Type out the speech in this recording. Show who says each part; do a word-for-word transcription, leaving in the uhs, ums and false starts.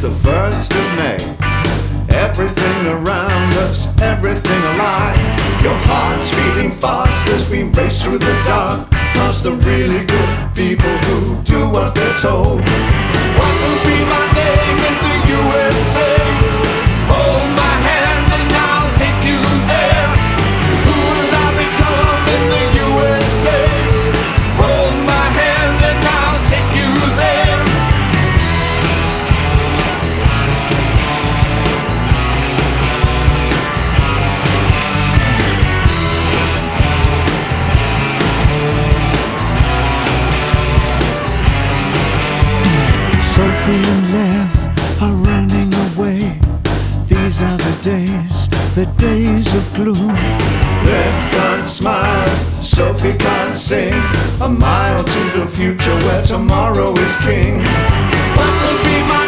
Speaker 1: the first of May. Everything around us, everything alive. Your heart's beating fast as we race through the dark, past the really good people who do what they're told. What will be my name in the U S A? Hold my hand and I'll take you there. Who will I become in the U S A? Hold my hand and I'll take you there.
Speaker 2: Sophie and Lev are running away. These are the days, the days of gloom.
Speaker 1: Lev can't smile, Sophie can't sing. A mile to the future where tomorrow is king. What will be my